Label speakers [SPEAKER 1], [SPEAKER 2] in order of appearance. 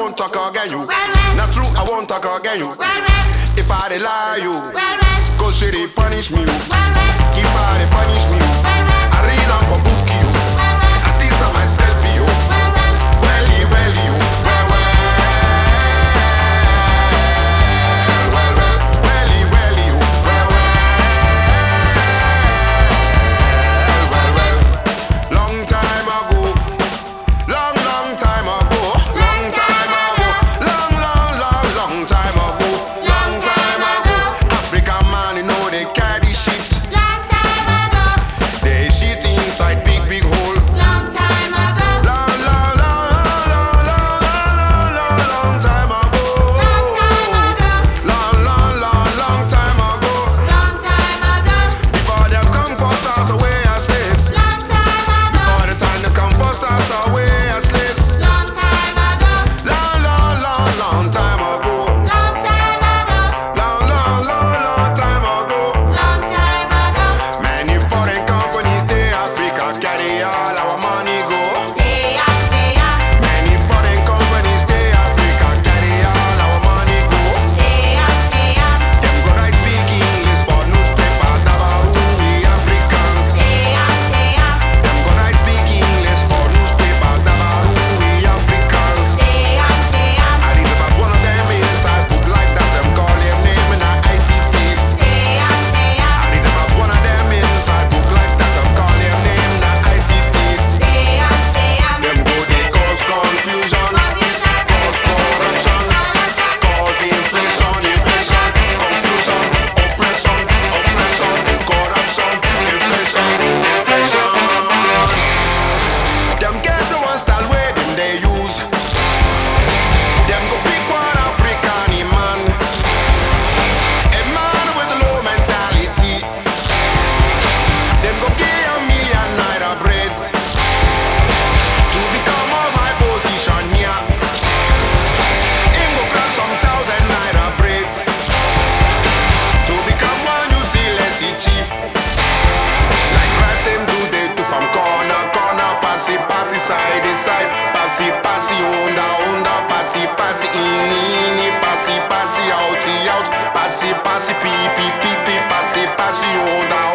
[SPEAKER 1] won't talk again you. Not true, I won't talk again you. If I dey lie you, go say they punish me. If I dey punish me, I read on for book you. I see some myself you. Welly, welly you. Well, well, well, welly, welly you. Well, well, well. Long time ago, long, long time ago, long time ago, long, long, long, long time ago, long time ago. African man, you know they carry shit.
[SPEAKER 2] Long time ago,
[SPEAKER 1] They shit inside big, big hole.
[SPEAKER 2] long time ago,
[SPEAKER 1] Long, long, long, long, long, long, long, long time ago.
[SPEAKER 2] long time ago,
[SPEAKER 1] Long, long, long, long time ago.
[SPEAKER 2] long time ago,
[SPEAKER 1] Before them come force us away as slaves.
[SPEAKER 2] long time ago,
[SPEAKER 1] Before the time they come force us away as slaves.
[SPEAKER 2] long time ago,
[SPEAKER 1] Long, long, long, long time ago.
[SPEAKER 2] long time ago,
[SPEAKER 1] Long, long, long, long time ago.
[SPEAKER 2] long time ago.
[SPEAKER 1] Many foreign companies, they Africa carry all our money go.
[SPEAKER 2] Say ya,
[SPEAKER 1] Many foreign companies, they Africa carry all our money go.
[SPEAKER 2] say ya,
[SPEAKER 1] Them go write big English for newspaper, Dabaru, we Africans.
[SPEAKER 2] say ya.
[SPEAKER 1] Them go write big English for newspaper, Dabaru, we Africans. I read about one of them inside book like that, them call him name in a ITT. I read about one of them inside book like that, them call him name in a ITT. Them go they cause confusion, cause corruption, cause inflation, confusion, oppression, corruption, inflation. Them get the one style where them they use. Them go pick one African man, a man with a low mentality. Them go give $1 million breads to become of high position here. Him go grab some $1,000 breads to become one you see less chief. Like rap them do they do from corner, passy, side to side, passy, onda, passy, in, passy, out, passy, pee, passy, onda,